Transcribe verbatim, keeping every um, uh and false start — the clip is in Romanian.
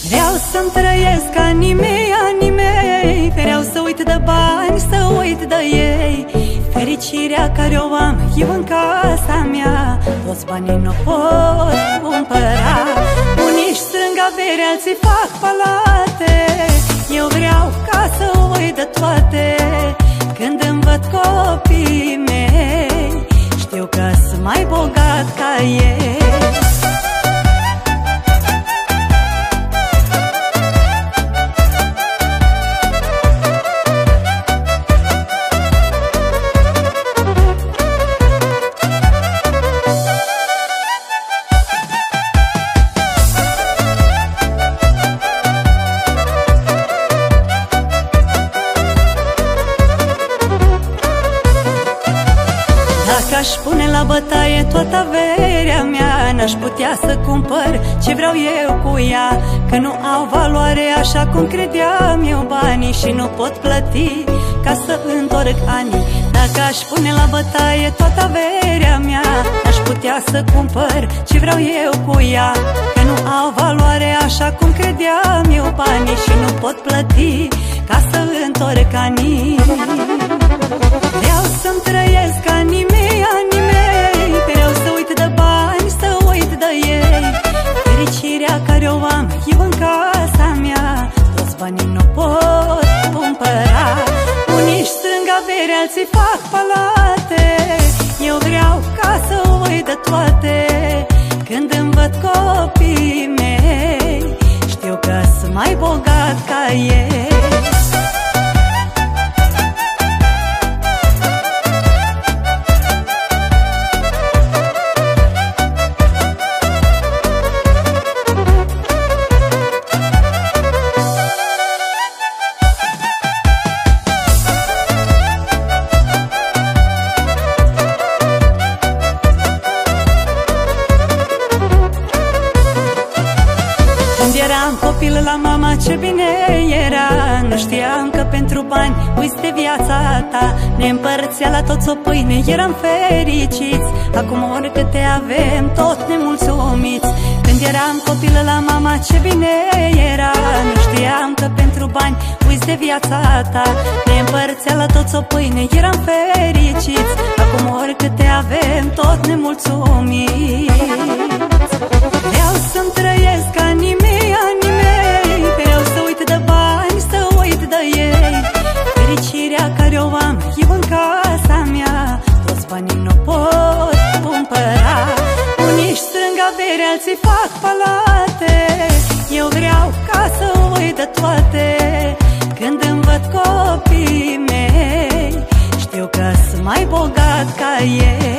Vreau să-mi trăiesc anii mei, anii mei. Vreau să uit de bani, să uit de ei. Fericirea care o am eu în casa mea, toți banii nu pot cumpăra. Unii își strâng avere, alții fac palate. Eu vreau ca să uit de toate. Când îmi văd copiii mei, știu că sunt mai bogat ca ei. Dacă aș pune la bătaie toată averea mea, n-aș putea să cumpăr ce vreau eu cu ea. Că nu au valoare așa cum credeam eu banii și nu pot plăti ca să întorc anii. Dacă aș pune la bătaie toată averea mea, n-aș putea să cumpăr ce vreau eu cu ea. Că nu au valoare așa cum credeam eu banii și nu pot plăti ca să întorc anii. Vreau să-mi trăiesc anii mei, anii mei. Vreau să uit de bani, să uit de ei. Fericirea care o am eu în casa mea, toți banii nu pot cumpăra. Unii își strâng avere, alții fac palate. Eu vreau ca să uit de toate. Când îmi văd copiii mei, știu că sunt mai bogat ca ei. Eram copil la mama, ce bine era. Nu știam că pentru bani uiți de viața ta. Ne împărțea la toți o pâine, eram fericiți. Acum oricâte avem, tot nemulțumiți. Când eram copil la mama, ce bine era. Nu știam că pentru bani uiți de viața ta. Ne împărțea la toți o pâine, eram fericiți. Acum oricâte avem, tot nemulțumiți. Vreau să-mi trăiesc anii mei, anii mei. Vreau să uit de bani, să uit de ei. Fericirea care o am eu în casa mea, toți banii nu pot cumpăra. Unii își strâng avere, alții fac palate. Eu vreau ca să uit de toate. Când îmi văd copiii mei, știu că sunt mai bogat ca ei.